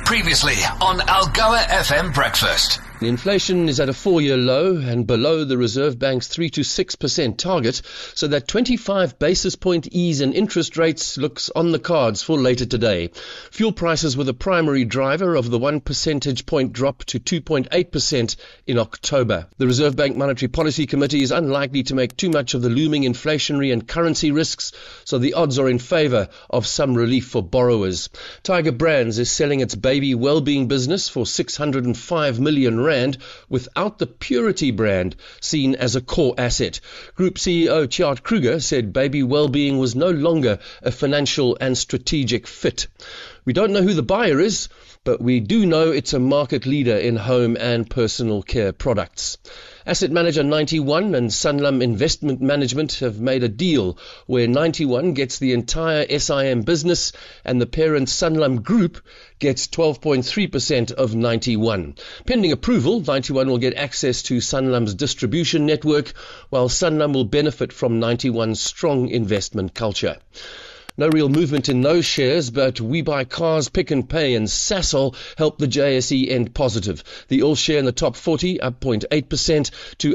Previously on Algoa FM Breakfast. Inflation is at a 4-year low and below the Reserve Bank's 3 to 6% target, so that 25 basis point ease in interest rates looks on the cards for later today. Fuel prices were the primary driver of the 1 percentage point drop to 2.8% in October. The Reserve Bank Monetary Policy Committee is unlikely to make too much of the looming inflationary and currency risks, so the odds are in favour of some relief for borrowers. Tiger Brands is selling its baby well-being business for 605 million rand without the Purity brand seen as a core asset. Group CEO Tjaart Kruger said baby well-being was no longer a financial and strategic fit. We don't know who the buyer is, but we do know it's a market leader in home and personal care products. Asset manager 91 and Sanlam Investment Management have made a deal where 91 gets the entire SIM business and the parent Sanlam Group gets 12.3% of 91. Pending approval, 91 will get access to Sanlam's distribution network, while Sanlam will benefit from 91's strong investment culture. No real movement in those shares, but We Buy Cars, Pick n Pay and Sasol helped the JSE end positive. The all share in the top 40 up 0.8% to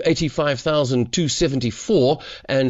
85,274 and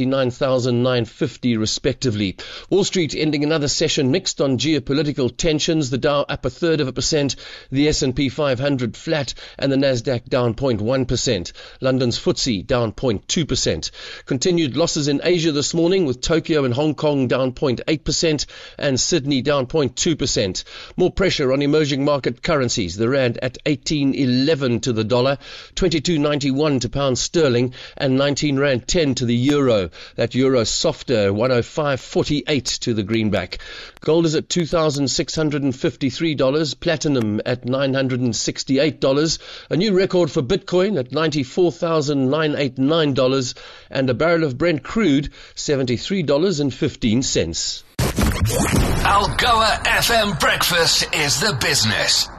79,950 respectively. Wall Street ending another session mixed on geopolitical tensions. The Dow up 0.33%, the S&P 500 flat and the Nasdaq down 0.1%. London's FTSE down 0.2%. Continued losses in Asia this morning, with Tokyo and Hong Kong down 0.8% and Sydney down 0.2%. More pressure on emerging market currencies. The rand at 18.11 to the dollar, 22.91 to pound sterling and 19 rand 10 to the euro. That euro softer, 105.48 to the greenback. Gold is at $2,653, platinum at $968, a new record for Bitcoin at $94,989 and a barrel of Brent crude $73.15. Algoa FM Breakfast is the business.